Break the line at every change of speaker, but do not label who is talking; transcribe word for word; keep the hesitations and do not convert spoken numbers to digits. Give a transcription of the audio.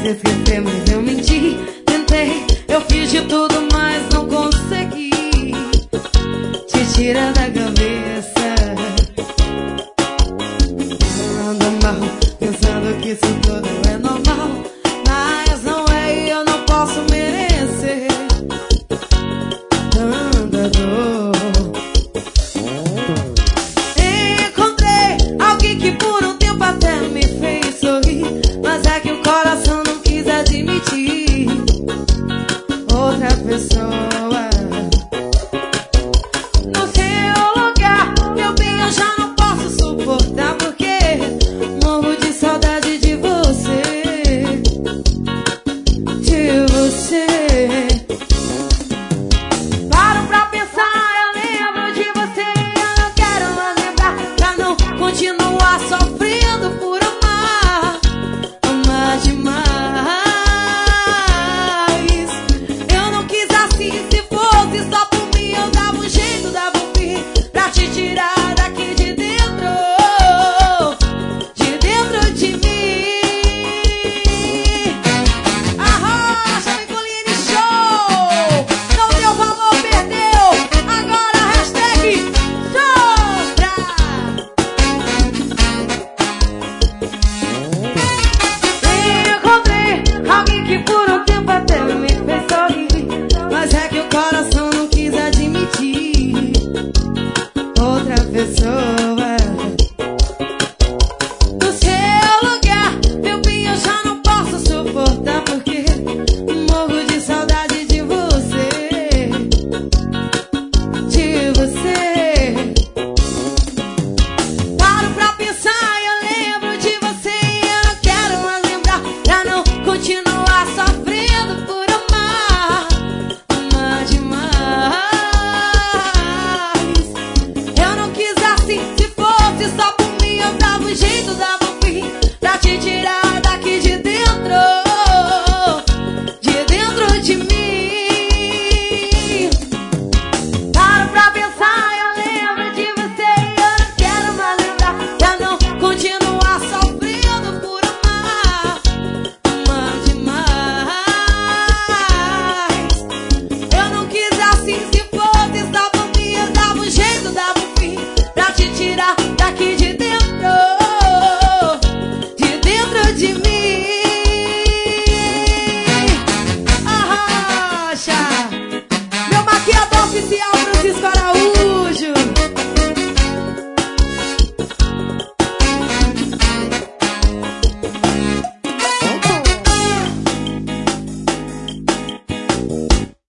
esquecer, mas eu menti. Tentei, eu fiz de tudo, mas não consegui te tirar da cabeça. Ando mal, pensando que isso tudo é normal, mas não é e eu não posso merecer tanta dor. Encontrei alguém que por um tempo até me fez sorrir, mas é que o coração não quis admitir outra pessoa no seu lugar. Meu bem, eu já não posso suportar, porque morro de saudade de você, de você. Paro pra pensar, eu lembro de você, eu não quero mais lembrar, pra não continuar sofrendo por amar, amar demais. Eu não quis assim, se fosse só por mim, eu dava um jeito, dava um fim pra te tirar daqui de dentro, de dentro de mim. Arrocha, Nicoline Show! Não deu valor, perdeu! Agora hashtag sopra! Encontrei alguém que por um tempo até me fez sorrir, mas é que o coração não quis admitir outra pessoa no seu lugar. Meu bem, eu já não posso suportar, porque morro de saudade de você, de você. Paro pra pensar, eu lembro de você, eu não quero mais lembrar, pra não continuar sofrendo por amar, amar demais. Eu não quis assim, se fosse só por mim, eu dava um jeito, dava